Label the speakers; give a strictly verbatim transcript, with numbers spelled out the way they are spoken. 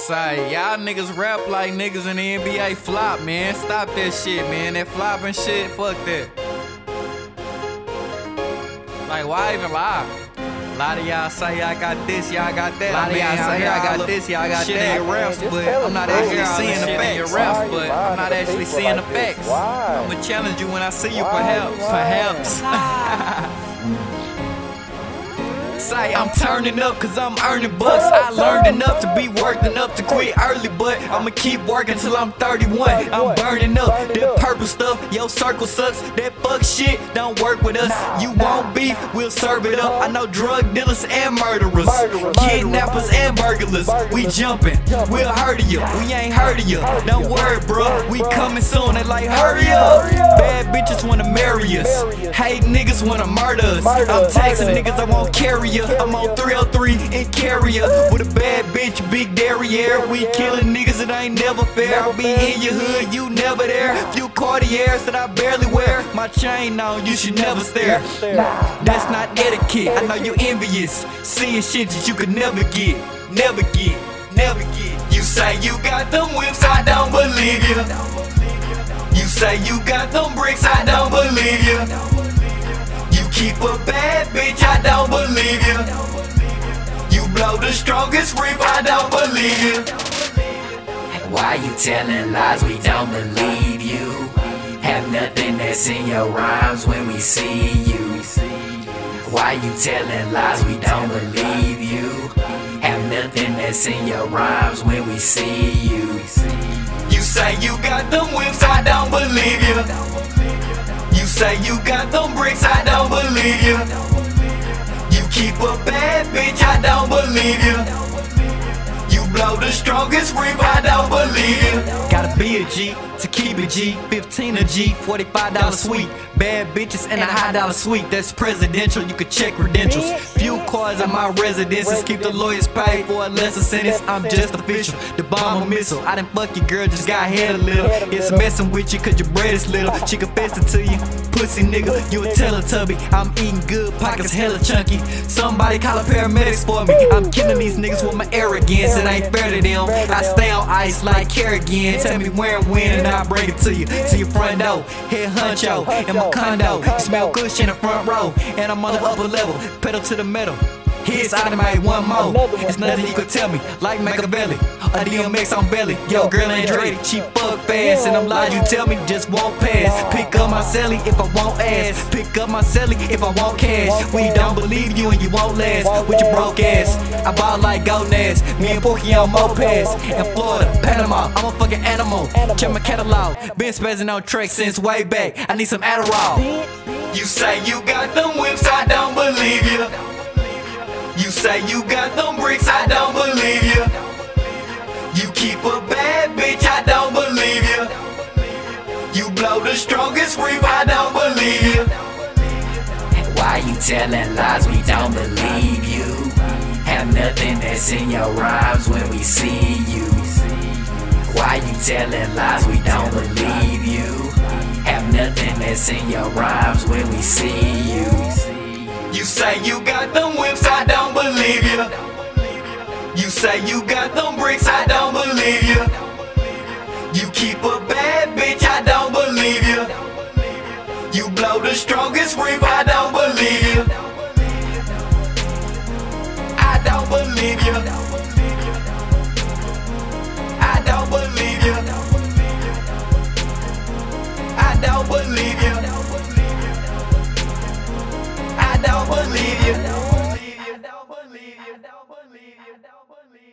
Speaker 1: Say, y'all niggas rap like niggas in the N B A flop, man. Stop that shit, man. That flopping shit, fuck that. Like, why even lie? A lot of y'all say y'all got this, y'all got that. A lot of y'all say y'all got this, y'all got shit that. In your raps, but I'm not actually seeing the facts. Your raps, but I'm not actually seeing the facts. I'ma challenge you when I see you, perhaps. Perhaps. Say I'm turning up cause I'm earning bucks. I learned enough to be worked enough to quit early, but I'ma keep working till I'm thirty-one. I'm burning up that purple stuff, your circle sucks. That fuck shit don't work with us. You want beef, we'll serve it up. I know drug dealers and murderers, kidnappers and burglars. We jumping, we'll hurt you. We ain't hurting you. Don't worry, bro. We coming soon. They like hurry up. Bad bitches wanna marry us. Hate niggas wanna murder us. I'm taxing niggas I won't carry you. I'm on three oh three in Carrier with a bad bitch, big derriere. We killing niggas that ain't never fair. I'll be in your hood, you never there. Few Cartiers that I barely wear. My chain on, you should never stare. That's not etiquette. I know you envious, seeing shit that you could never get, never get, never get. You say you got them whips, I don't believe you. You say you got them bricks, I don't believe you. You keep a bad bitch, I don't believe you. You blow the strongest reef, I don't believe you.
Speaker 2: Why you telling lies, we don't believe you. Have nothing that's in your rhymes when we see you. Why you telling lies, we don't believe you. Have nothing that's in your rhymes when we see you.
Speaker 1: You say you got them whips, I don't believe you. You say you got them bricks, I don't believe you. You keep a bad bitch, I don't believe you. You blow the strongest reef, I don't believe you. Gotta be a G to keep it G, fifteen a G, forty-five dollar suite. Bad bitches and a high dollar suite, that's presidential, you can check credentials. Few cars at my residences, keep the lawyers paid for a lesser sentence. I'm just official, the bomb a missile. I done fuck your girl, just got head a little. It's messing with you cause your bread is little. She confessed it to you, pussy nigga, you a Teletubby. I'm eating good, pockets hella chunky. Somebody call a paramedics for me. I'm killing these niggas with my arrogance, it ain't fair to them. I stay on ice like Kerrigan. Tell me where and when and I'll bring it to you. To your front door, head honcho, in my condo. You smell kush in the front row, and I'm on the upper level, pedal to the metal. Hits automatic, one more. It's nothing you could tell me, like Machiavelli, a D M X on belly. Yo, girl ain't ready, she fuck fast, and I'm lied, you tell me just won't pass. Pick up my celly if I want ass, pick up my celly if I want cash. We don't believe you and you won't last with your broke ass. I ball like Gonaz, me and Porky on mopeds. In Florida, Panama, I'm a fucking animal. Check my catalog, been spazzing on tracks since way back. I need some Adderall. You say you got them whips, I don't believe you. You say you got them bricks, I don't believe you. You keep a bad bitch, I don't believe you. You blow the strongest reef, I don't believe you.
Speaker 2: Why you telling lies, we don't believe you. Have nothing that's in your rhymes when we see you. Why you telling lies, we don't believe you. Have nothing that's in your rhymes when we see you.
Speaker 1: You say you got them whips, I don't believe you. You say you got them bricks, I don't believe you. You keep a bad bitch, I don't believe you. You blow the strongest reef, I don't believe you. I don't believe you. I don't believe you. I don't believe you. I don't believe you. I don't believe you. I don't believe you. I don't believe you.